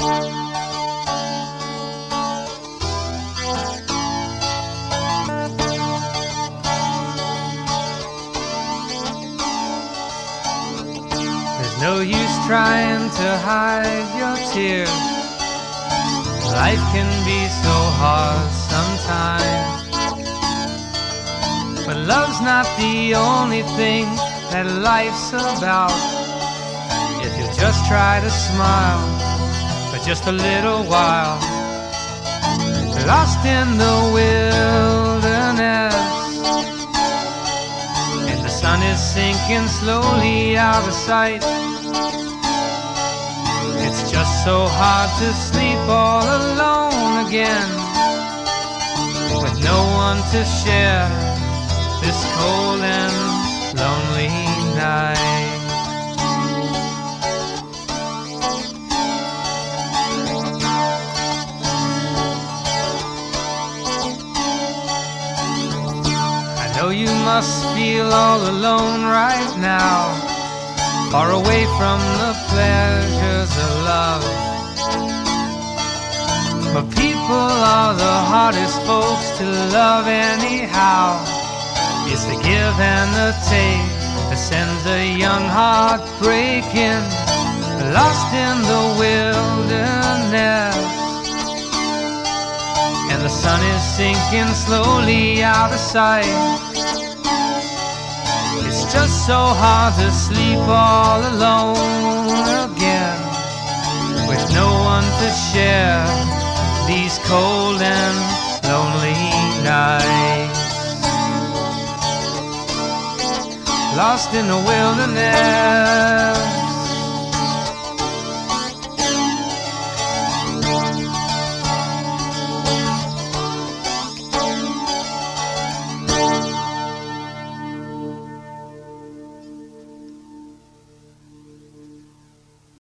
There's no use trying to hide your tears. Life can be so hard sometimes. But love's not the only thing that life's about. If you just try to smile for just a little while, lost in the wilderness, and the sun is sinking slowly out of sight. It's just so hard to sleep all alone again, with no one to share this cold and lonely night. I know you must feel all alone right now, far away from the pleasures of love. But people are the hardest folks to love anyhow. It's the give and the take that sends a young heart breaking, lost in the wilderness, and the sun is sinking slowly out of sight. It's just so hard to sleep all alone again, with no one to share these cold and lonely nights. Lost in the wilderness.